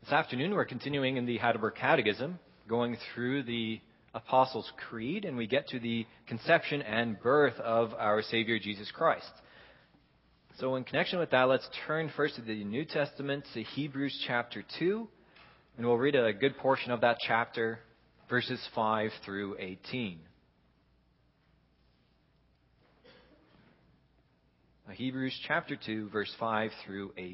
This afternoon, we're continuing in the Heidelberg Catechism, going through the Apostles' Creed, and we get to the conception and birth of our Savior Jesus Christ. So in connection with that, let's turn first to the New Testament, to Hebrews chapter 2, and we'll read a good portion of that chapter, verses 5 through 18. Hebrews chapter 2, verse 5 through 18.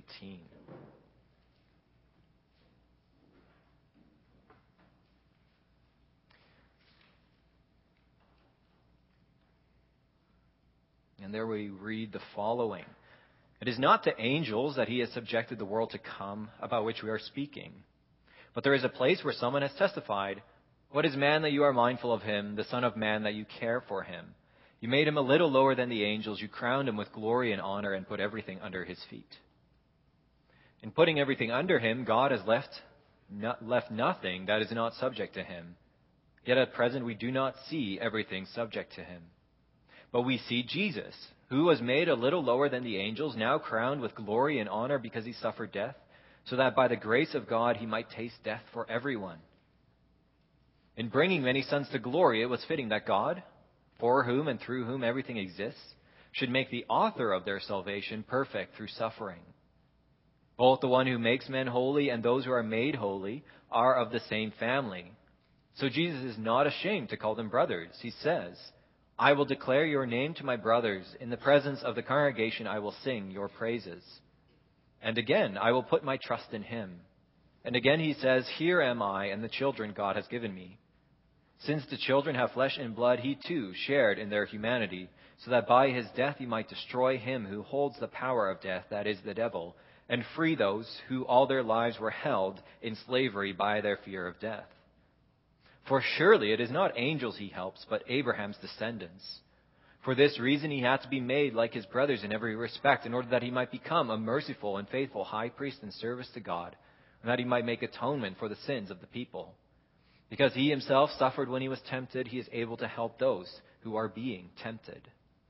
And there we read the following. It is not to angels that he has subjected the world to come, about which we are speaking. But there is a place where someone has testified, "What is man that you are mindful of him, the Son of Man that you care for him? You made him a little lower than the angels. You crowned him with glory and honor and put everything under his feet." In putting everything under him, God has left nothing that is not subject to him. Yet at present we do not see everything subject to him. But we see Jesus, who was made a little lower than the angels, now crowned with glory and honor because he suffered death, so that by the grace of God he might taste death for everyone. In bringing many sons to glory, it was fitting that God, for whom and through whom everything exists, should make the author of their salvation perfect through suffering. Both the one who makes men holy and those who are made holy are of the same family. So Jesus is not ashamed to call them brothers. He says, "I will declare your name to my brothers. In the presence of the congregation I will sing your praises." And again, "I will put my trust in him." And again he says, "Here am I and the children God has given me." Since the children have flesh and blood, he too shared in their humanity, so that by his death he might destroy him who holds the power of death, that is, the devil, and free those who all their lives were held in slavery by their fear of death. For surely it is not angels he helps, but Abraham's descendants. For this reason he had to be made like his brothers in every respect, in order that he might become a merciful and faithful high priest in service to God, and that he might make atonement for the sins of the people. Because he himself suffered when he was tempted, he is able to help those who are being tempted.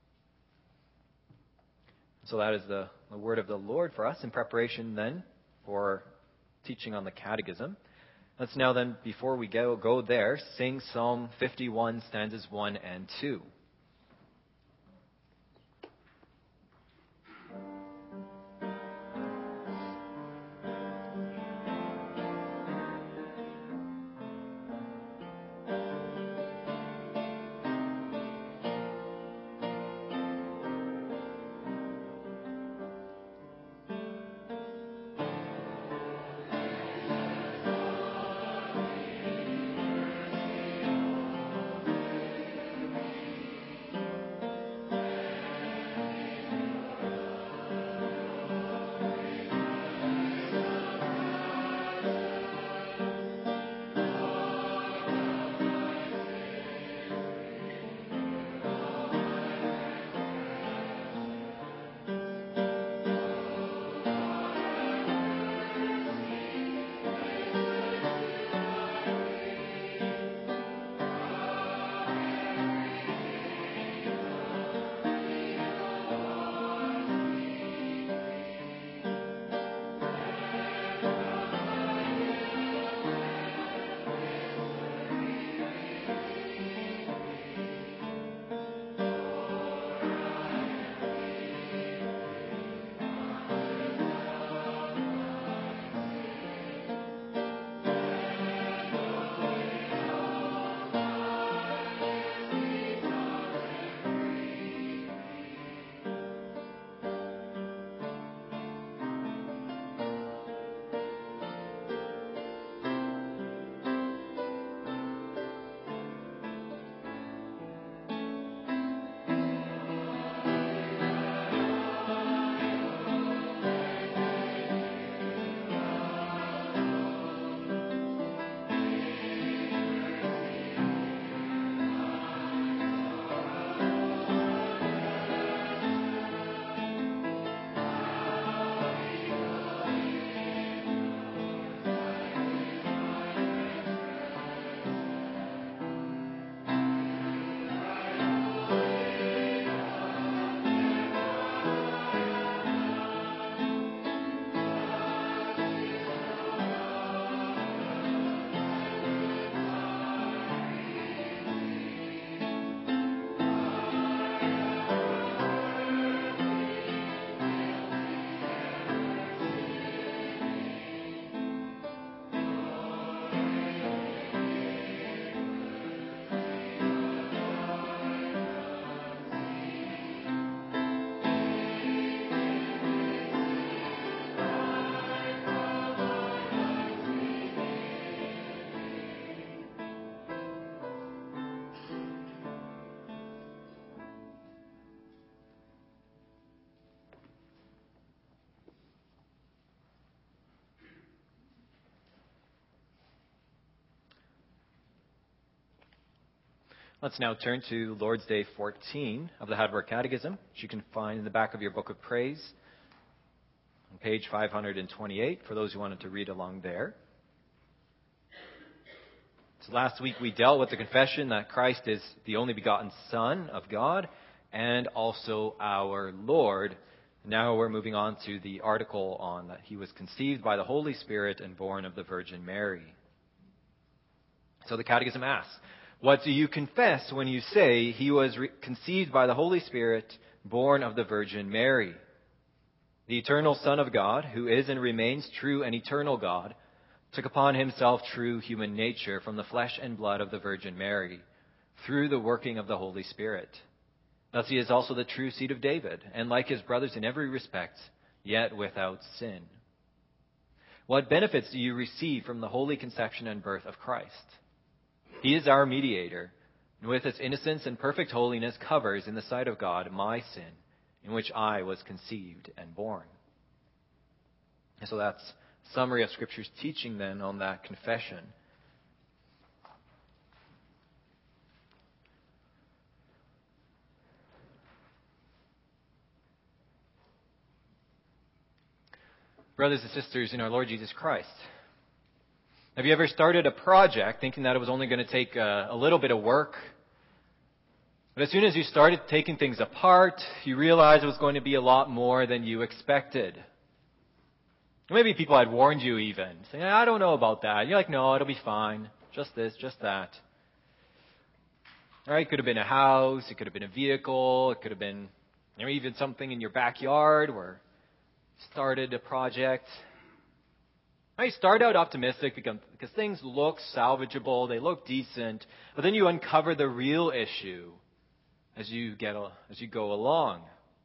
So that is the word of the Lord for us in preparation then for teaching on the Catechism. Let's now then, before we go there, sing Psalm 51, stanzas 1 and 2. Let's now turn to Lord's Day 14 of the Heidelberg Catechism, which you can find in the back of your book of praise on page 528 for those who wanted to read along there. So last week we dealt with the confession that Christ is the only begotten Son of God and also our Lord. Now we're moving on to the article on that he was conceived by the Holy Spirit and born of the Virgin Mary. So the Catechism asks, what do you confess when you say he was conceived by the Holy Spirit, born of the Virgin Mary? The eternal Son of God, who is and remains true and eternal God, took upon himself true human nature from the flesh and blood of the Virgin Mary, through the working of the Holy Spirit. Thus he is also the true seed of David, and like his brothers in every respect, yet without sin. What benefits do you receive from the holy conception and birth of Christ? He is our mediator, and with his innocence and perfect holiness covers in the sight of God my sin, in which I was conceived and born. And so that's a summary of Scripture's teaching then on that confession. Brothers and sisters in our Lord Jesus Christ, have you ever started a project thinking that it was only going to take a little bit of work? But as soon as you started taking things apart, you realized it was going to be a lot more than you expected. Maybe people had warned you even, saying, I don't know about that. You're like, no, it'll be fine. Just this, just that. All right, it could have been a house, it could have been a vehicle, it could have been even something in your backyard where you started a project. You start out optimistic because things look salvageable, they look decent, but then you uncover the real issue as you go along.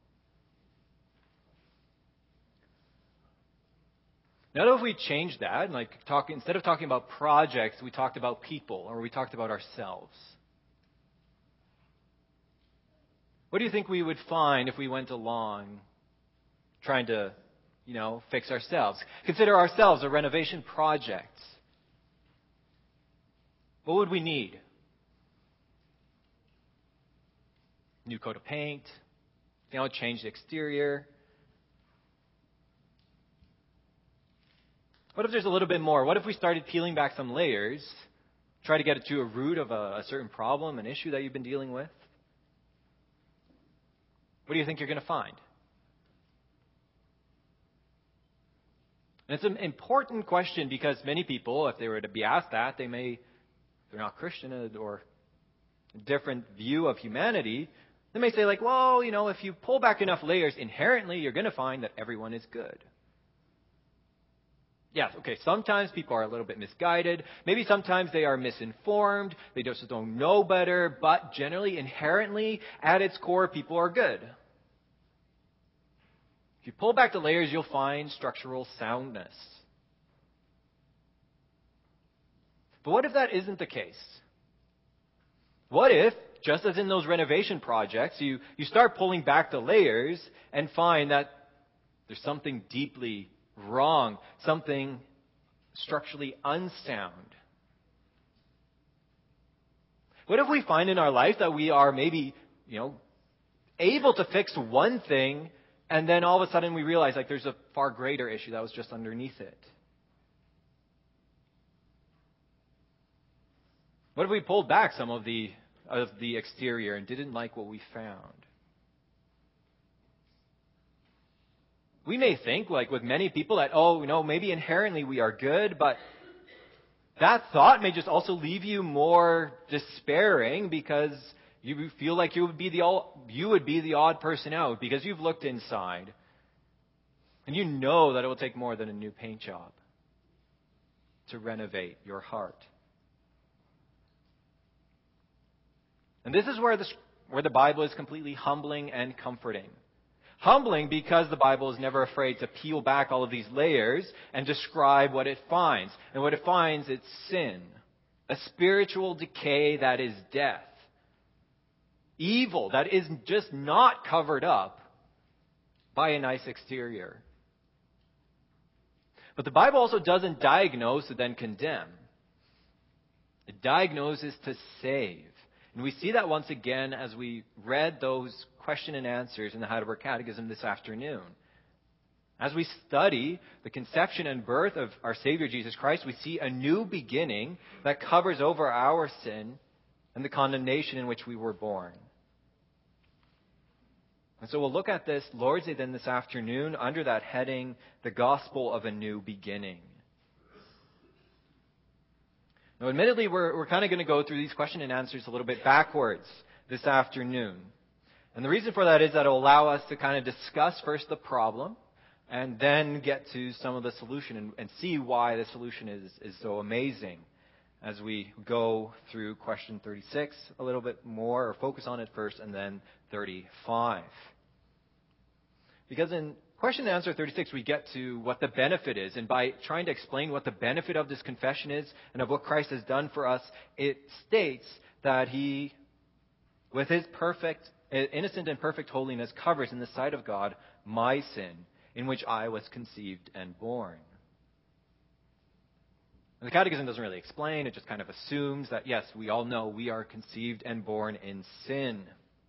Now, if we change that, instead of talking about projects, we talked about people, or we talked about ourselves. What do you think we would find if we went along trying to fix ourselves? Consider ourselves a renovation project. What would we need? New coat of paint, change the exterior. What if there's a little bit more? What if we started peeling back some layers, try to get to a root of a certain problem, an issue that you've been dealing with? What do you think you're going to find? And it's an important question because many people, if they were to be asked that, they're not Christian or a different view of humanity, they may say if you pull back enough layers, inherently you're going to find that everyone is good. Yes, okay, sometimes people are a little bit misguided. Maybe sometimes they are misinformed. They just don't know better. But generally, inherently, at its core, people are good. If you pull back the layers, you'll find structural soundness. But what if that isn't the case? What if, just as in those renovation projects, you start pulling back the layers and find that there's something deeply wrong, something structurally unsound? What if we find in our life that we are maybe, able to fix one thing, and then all of a sudden we realize there's a far greater issue that was just underneath it? What if we pulled back some of the exterior and didn't like what we found? We may think, with many people, that, maybe inherently we are good, but that thought may just also leave you more despairing because you feel like you would be the odd person out because you've looked inside and you know that it will take more than a new paint job to renovate your heart. And this is where the Bible is completely humbling and comforting. Humbling because the Bible is never afraid to peel back all of these layers and describe what it finds. And what it finds, it's sin. A spiritual decay that is death. Evil that is just not covered up by a nice exterior. But the Bible also doesn't diagnose and then condemn. It diagnoses to save. And we see that once again as we read those question and answers in the Heidelberg Catechism this afternoon. As we study the conception and birth of our Savior Jesus Christ, we see a new beginning that covers over our sin and the condemnation in which we were born. And so we'll look at this Lord's Day then this afternoon under that heading, the gospel of a new beginning. Now, admittedly, we're kind of going to go through these question and answers a little bit backwards this afternoon. And the reason for that is that it will allow us to kind of discuss first the problem and then get to some of the solution and see why the solution is so amazing as we go through question 36 a little bit more, or focus on it first, and then 35. Because in question and answer 36, we get to what the benefit is. And by trying to explain what the benefit of this confession is and of what Christ has done for us, it states that He, with His perfect, innocent and perfect holiness, covers in the sight of God my sin, in which I was conceived and born. And the Catechism doesn't really explain. It just kind of assumes that, yes, we all know we are conceived and born in sin.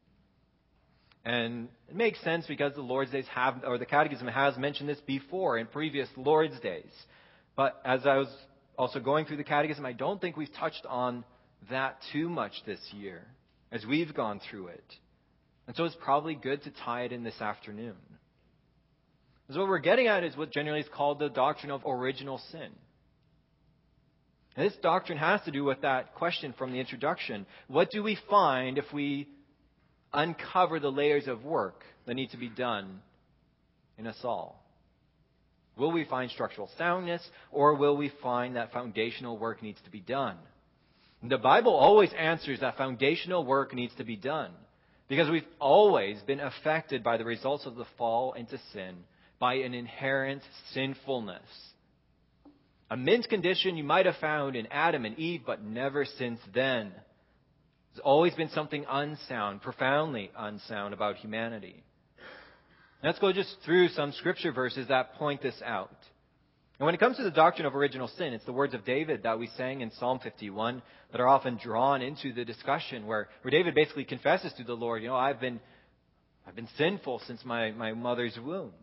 And it makes sense because the Lord's Days the Catechism has mentioned this before in previous Lord's Days. But as I was also going through the Catechism, I don't think we've touched on that too much this year as we've gone through it. And so it's probably good to tie it in this afternoon. Because what we're getting at is what generally is called the doctrine of original sin. And this doctrine has to do with that question from the introduction. What do we find if we uncover the layers of work that need to be done in us all? Will we find structural soundness, or will we find that foundational work needs to be done? And the Bible always answers that foundational work needs to be done, because we've always been affected by the results of the fall into sin, by an inherent sinfulness. A mint condition you might have found in Adam and Eve, but never since then. There's always been something unsound, profoundly unsound about humanity. Let's go just through some scripture verses that point this out. And when it comes to the doctrine of original sin, it's the words of David that we sang in Psalm 51 that are often drawn into the discussion, where David basically confesses to the Lord, I've been sinful since my mother's womb.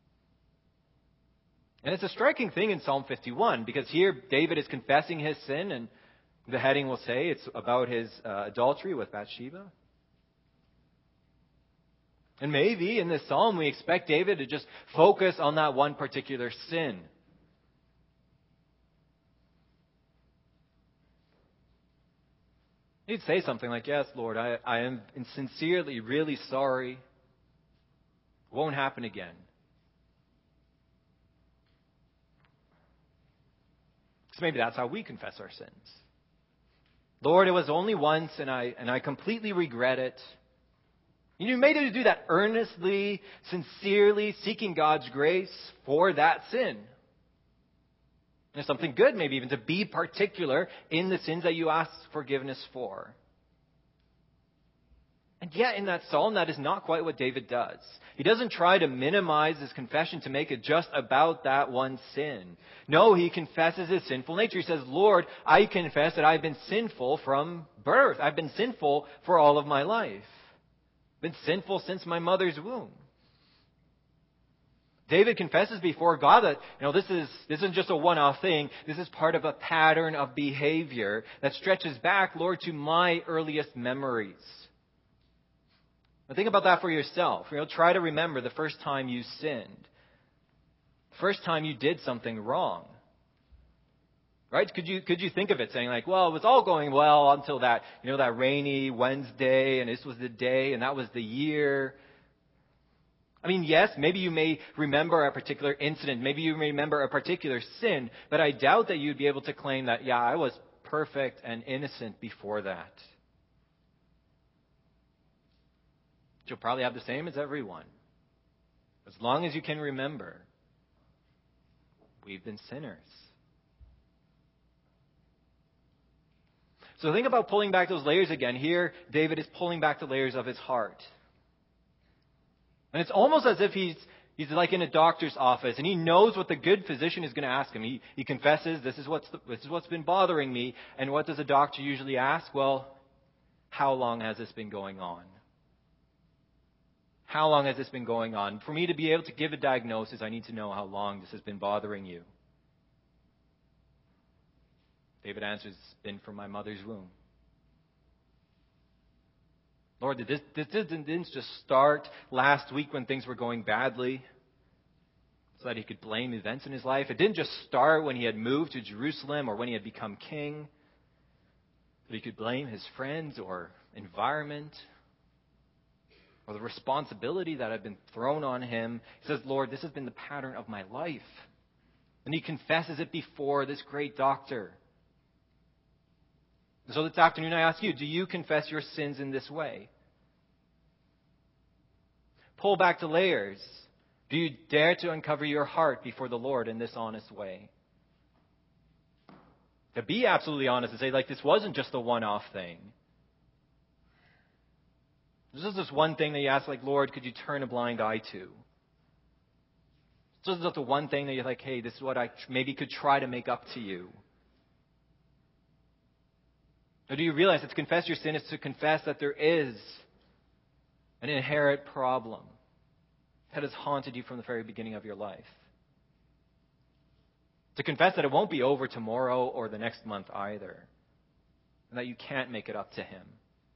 And it's a striking thing in Psalm 51, because here David is confessing his sin, and the heading will say it's about his adultery with Bathsheba. And maybe in this psalm we expect David to just focus on that one particular sin. He'd say something like, yes, Lord, I am sincerely really sorry. It won't happen again. So maybe that's how we confess our sins. Lord, it was only once, and I completely regret it. You made him do that earnestly, sincerely, seeking God's grace for that sin. There's something good, maybe even to be particular in the sins that you ask forgiveness for. And yet in that psalm, that is not quite what David does. He doesn't try to minimize his confession to make it just about that one sin. No, he confesses his sinful nature. He says, Lord, I confess that I've been sinful from birth. I've been sinful for all of my life. I've been sinful since my mother's womb. David confesses before God that, this isn't just a one-off thing. This is part of a pattern of behavior that stretches back, Lord, to my earliest memories. Now think about that for yourself. Try to remember the first time you sinned. The first time you did something wrong. Right? Could you think of it saying like, well, it was all going well until that, that rainy Wednesday, and this was the day, and that was the year. I mean, yes, maybe you may remember a particular incident. Maybe you may remember a particular sin, but I doubt that you'd be able to claim that, I was perfect and innocent before that. You'll probably have the same as everyone. As long as you can remember, we've been sinners. So think about pulling back those layers again. Here, David is pulling back the layers of his heart. And it's almost as if he's like in a doctor's office, and he knows what the good physician is going to ask him. He confesses, this is what's been bothering me. And what does a doctor usually ask? Well, how long has this been going on? How long has this been going on? For me to be able to give a diagnosis, I need to know how long this has been bothering you. David answers, it's been from my mother's womb. Lord, this didn't just start last week when things were going badly so that he could blame events in his life. It didn't just start when he had moved to Jerusalem or when he had become king, that he could blame his friends or environment or the responsibility that had been thrown on him. He says, Lord, this has been the pattern of my life. And he confesses it before this great doctor. So this afternoon I ask you, do you confess your sins in this way? Pull back the layers. Do you dare to uncover your heart before the Lord in this honest way? To be absolutely honest and say, this wasn't just a one-off thing. This is just one thing that you ask, Lord, could you turn a blind eye to? This is just the one thing that you're hey, this is what I maybe could try to make up to you. Or do you realize that to confess your sin is to confess that there is an inherent problem that has haunted you from the very beginning of your life? To confess that it won't be over tomorrow or the next month either. And that you can't make it up to him.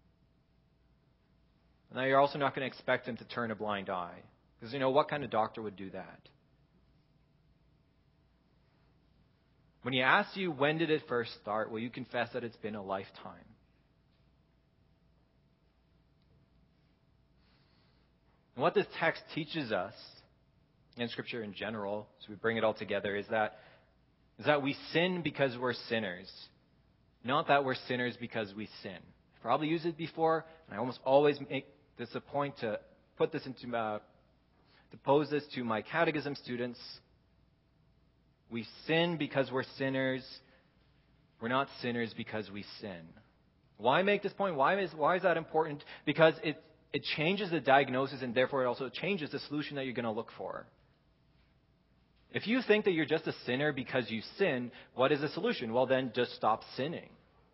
And that you're also not going to expect him to turn a blind eye. Because what kind of doctor would do that? When he asks you, when did it first start, will you confess that it's been a lifetime? And what this text teaches us, in Scripture in general, as we bring it all together, is that we sin because we're sinners. Not that we're sinners because we sin. I've probably used it before, and I almost always make this a point to put this into to pose this to my catechism students. We sin because we're sinners. We're not sinners because we sin. Why make this point? Why is that important? Because it changes the diagnosis, and therefore it also changes the solution that you're going to look for. If you think that you're just a sinner because you sin, what is the solution? Well, then just stop sinning.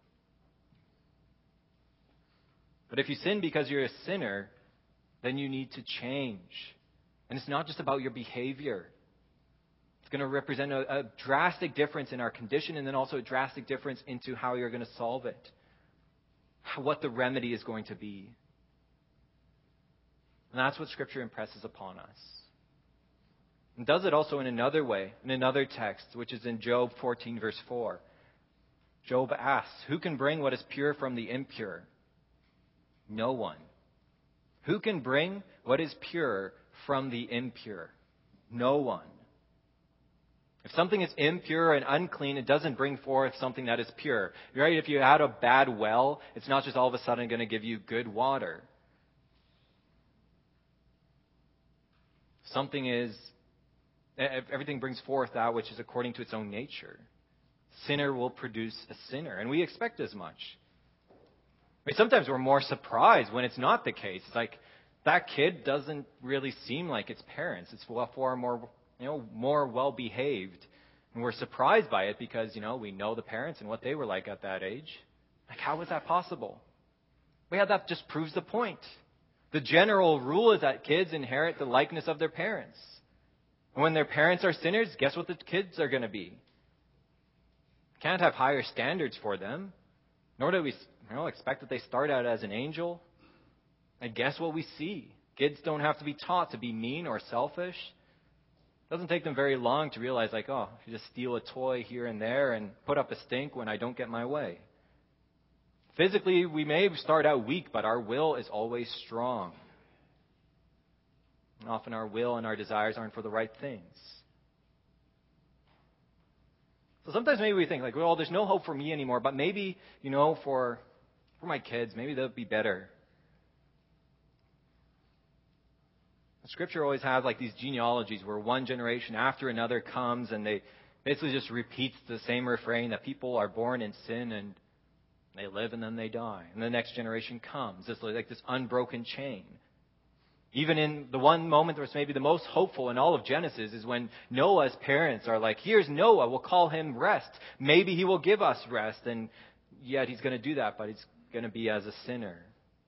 But if you sin because you're a sinner, then you need to change. And it's not just about your behavior. It's going to represent a drastic difference in our condition, and then also a drastic difference into how you're going to solve it. What the remedy is going to be. And that's what Scripture impresses upon us. And does it also in another way, in another text, which is in Job 14, verse 4. Job asks, who can bring what is pure from the impure? No one. Who can bring what is pure from the impure? No one. If something is impure and unclean, it doesn't bring forth something that is pure. Right? If you had a bad well, it's not just all of a sudden going to give you good water. Everything brings forth that which is according to its own nature. Sinner will produce a sinner, and we expect as much. Sometimes we're more surprised when it's not the case. It's that kid doesn't really seem like its parents. It's far more, more well-behaved. And we're surprised by it because, we know the parents and what they were like at that age. How was that possible? That just proves the point. The general rule is that kids inherit the likeness of their parents. And when their parents are sinners, guess what the kids are going to be? Can't have higher standards for them. Nor do we expect that they start out as an angel. And guess what we see? Kids don't have to be taught to be mean or selfish. It doesn't take them very long to realize, if you just steal a toy here and there and put up a stink when I don't get my way. Physically, we may start out weak, but our will is always strong. And often our will and our desires aren't for the right things. So sometimes maybe we think, there's no hope for me anymore, but maybe, for my kids, maybe they'll be better. Scripture always has these genealogies where one generation after another comes and they basically just repeats the same refrain that people are born in sin and they live and then they die. And the next generation comes. It's this unbroken chain. Even in the one moment that's maybe the most hopeful in all of Genesis is when Noah's parents are here's Noah, we'll call him rest. Maybe he will give us rest. And yet he's going to do that, but he's going to be as a sinner.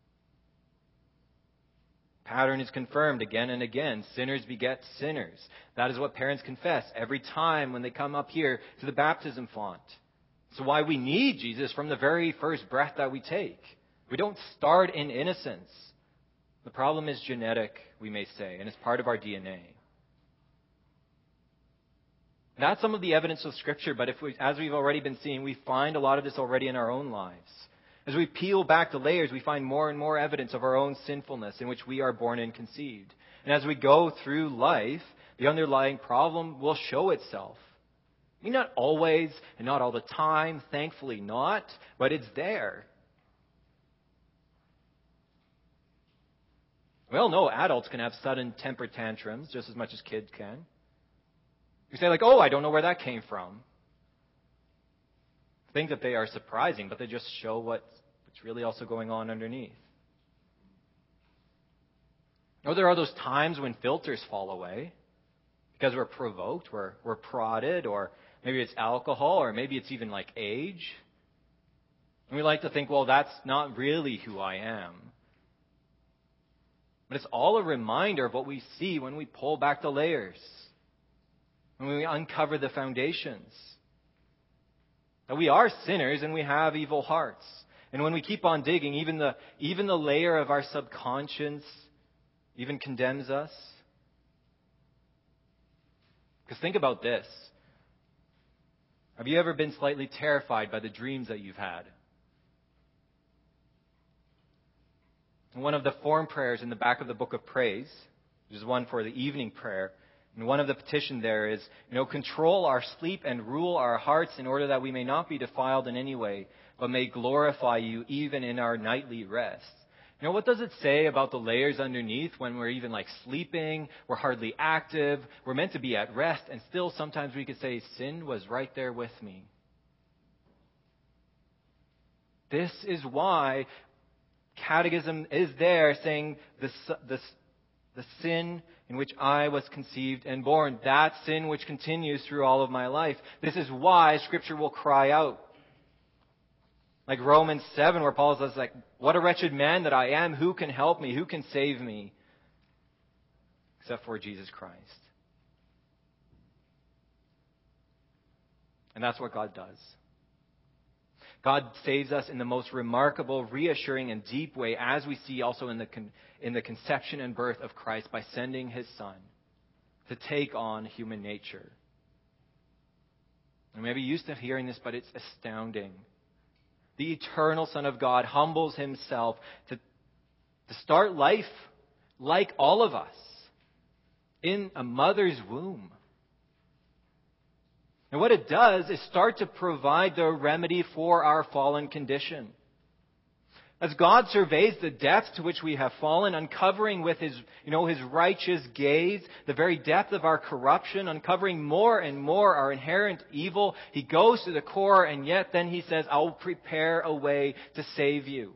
Pattern is confirmed again and again. Sinners beget sinners. That is what parents confess every time when they come up here to the baptism font. So why we need Jesus from the very first breath that we take. We don't start in innocence. The problem is genetic, we may say, and it's part of our DNA. That's some of the evidence of Scripture, but as we've already been seeing, we find a lot of this already in our own lives. As we peel back the layers, we find more and more evidence of our own sinfulness in which we are born and conceived. And as we go through life, the underlying problem will show itself. I mean, not always and not all the time, thankfully not, but it's there. We all know adults can have sudden temper tantrums just as much as kids can. You say like, oh, I don't know where that came from. Think that they are surprising, but they just show what's really also going on underneath. Or there are those times when filters fall away because we're provoked, we're prodded, or maybe it's alcohol, or maybe it's even like age. And we like to think, well, that's not really who I am. But it's all a reminder of what we see when we pull back the layers, when we uncover the foundations. That we are sinners and we have evil hearts. And when we keep on digging, even the layer of our subconscious even condemns us. Because think about this. Have you ever been slightly terrified by the dreams that you've had? One of the form prayers in the back of the Book of Praise, which is one for the evening prayer, and one of the petition there is, control our sleep and rule our hearts in order that we may not be defiled in any way, but may glorify you even in our nightly rest. What does it say about the layers underneath when we're even like sleeping, we're hardly active, we're meant to be at rest, and still sometimes we could say sin was right there with me. This is why Catechism is there saying the sin in which I was conceived and born, that sin which continues through all of my life. This is why Scripture will cry out. Like Romans 7, where Paul says, like, what a wretched man that I am. Who can help me? Who can save me? Except for Jesus Christ. And that's what God does. God saves us in the most remarkable, reassuring, and deep way, as we see also in the conception and birth of Christ, by sending His Son to take on human nature. And maybe you're used to hearing this, but it's astounding. The eternal Son of God humbles Himself to start life like all of us in a mother's womb. And what it does is start to provide the remedy for our fallen condition. As God surveys the depths to which we have fallen, uncovering with His righteous gaze the very depth of our corruption, uncovering more and more our inherent evil, He goes to the core, and yet then He says, I will prepare a way to save you.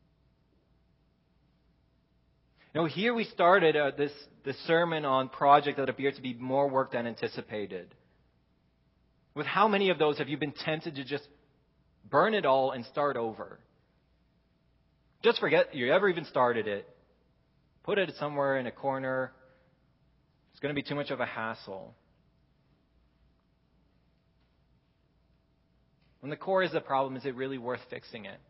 Here we started this sermon on project that appeared to be more work than anticipated. With how many of those have you been tempted to just burn it all and start over? Just forget you ever even started it. Put it somewhere in a corner. It's going to be too much of a hassle. When the core is the problem, is it really worth fixing it?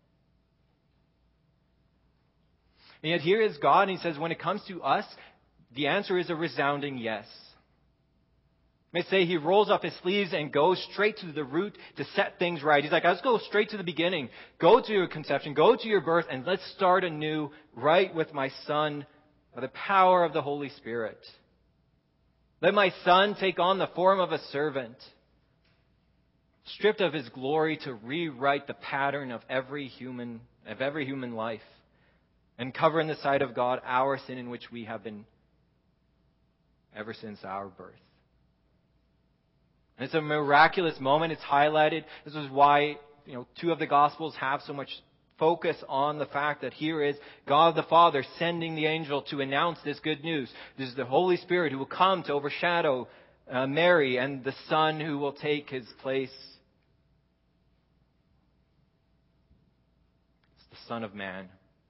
And yet here is God, and He says, when it comes to us, the answer is a resounding yes. May say He rolls up His sleeves and goes straight to the root to set things right. He's like, let's go straight to the beginning. Go to your conception. Go to your birth. And let's start anew right with my Son by the power of the Holy Spirit. Let my Son take on the form of a servant, stripped of His glory, to rewrite the pattern of every human life, and cover in the sight of God our sin in which we have been ever since our birth. And it's a miraculous moment. It's highlighted. This is why, two of the Gospels have so much focus on the fact that here is God the Father sending the angel to announce this good news. This is the Holy Spirit who will come to overshadow Mary, and the Son who will take His place. It's the Son of Man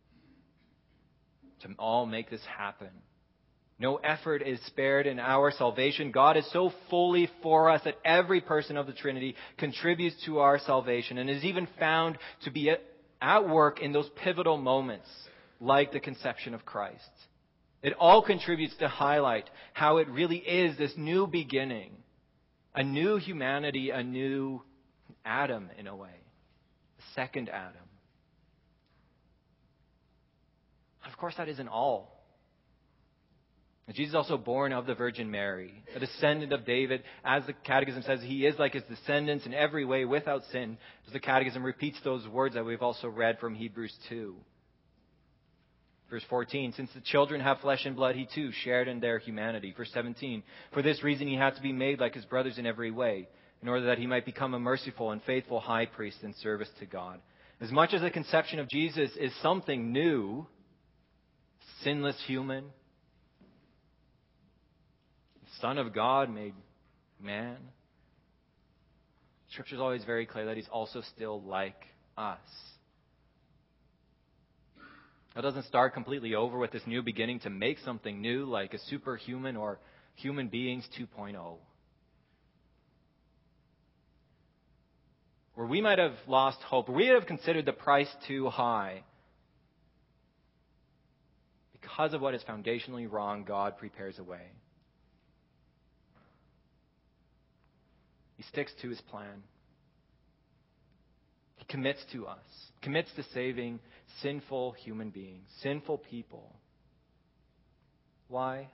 to all make this happen. No effort is spared in our salvation. God is so fully for us that every person of the Trinity contributes to our salvation and is even found to be at work in those pivotal moments, like the conception of Christ. It all contributes to highlight how it really is this new beginning, a new humanity, a new Adam in a way, the second Adam. Of course, that isn't all. Jesus is also born of the Virgin Mary, a descendant of David. As the Catechism says, he is like his descendants in every way without sin. As the Catechism repeats those words that we've also read from Hebrews 2. Verse 14, since the children have flesh and blood, he too shared in their humanity. Verse 17, for this reason he had to be made like his brothers in every way, in order that he might become a merciful and faithful high priest in service to God. As much as the conception of Jesus is something new, sinless human, Son of God made man, Scripture is always very clear that he's also still like us. That doesn't start completely over with this new beginning to make something new like a superhuman or human beings 2.0. Where we might have lost hope, or we have considered the price too high, because of what is foundationally wrong, God prepares a way. He sticks to his plan. He commits to us, commits to saving sinful human beings, sinful people. Why?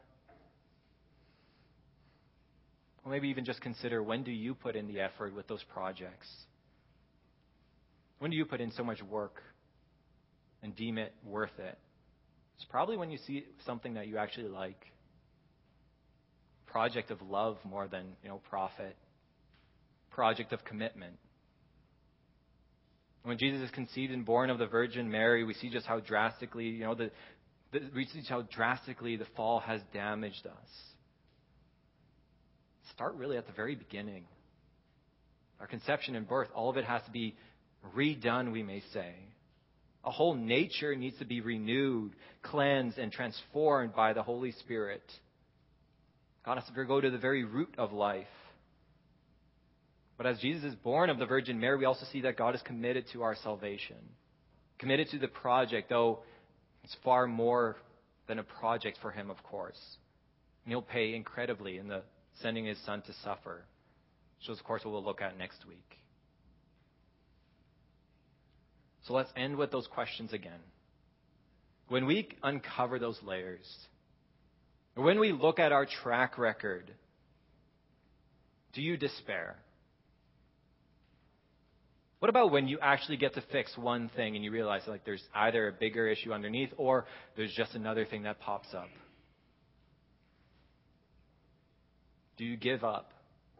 Or maybe even just consider, when do you put in the effort with those projects? When do you put in so much work and deem it worth it? It's probably when you see something that you actually like. Project of love more than, profit. Project of commitment. When Jesus is conceived and born of the Virgin Mary, we see just how drastically, the fall has damaged us. Start really at the very beginning. Our conception and birth, all of it has to be redone, we may say. A whole nature needs to be renewed, cleansed, and transformed by the Holy Spirit. God has to go to the very root of life. But as Jesus is born of the Virgin Mary, we also see that God is committed to our salvation. Committed to the project, though it's far more than a project for him, of course. And he'll pay incredibly in the sending his Son to suffer, which is, of course, what we'll look at next week. So let's end with those questions again. When we uncover those layers, or when we look at our track record, do you despair? What about when you actually get to fix one thing and you realize there's either a bigger issue underneath or there's just another thing that pops up? Do you give up?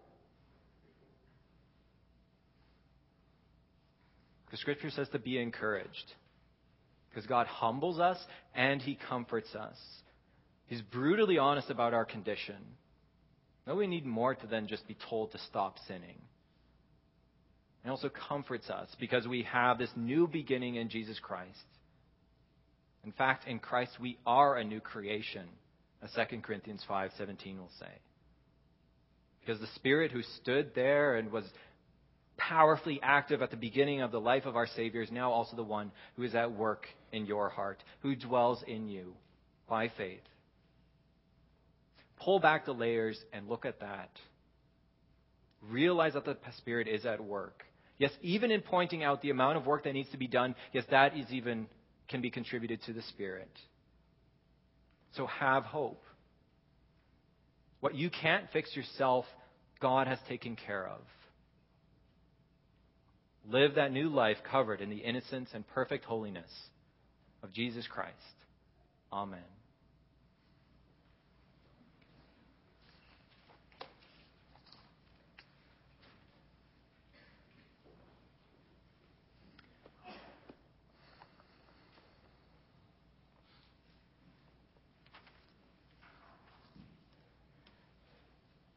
The Scripture says to be encouraged, because God humbles us and he comforts us. He's brutally honest about our condition. No, we need more than just be told to stop sinning. And also comforts us because we have this new beginning in Jesus Christ. In fact, in Christ we are a new creation, as 2 Corinthians 5:17 will say. Because the Spirit who stood there and was powerfully active at the beginning of the life of our Savior is now also the one who is at work in your heart, who dwells in you by faith. Pull back the layers and look at that. Realize that the Spirit is at work. Yes, even in pointing out the amount of work that needs to be done, yes, that is even can be contributed to the Spirit. So have hope. What you can't fix yourself, God has taken care of. Live that new life covered in the innocence and perfect holiness of Jesus Christ. Amen.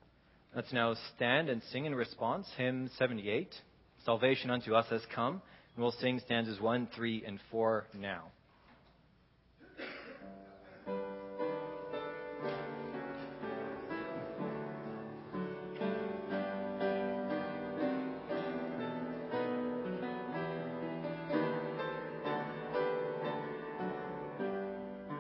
Let's now stand and sing in response. Hymn 78, Salvation unto us has come. We'll sing stanzas 1, 3, and 4 now.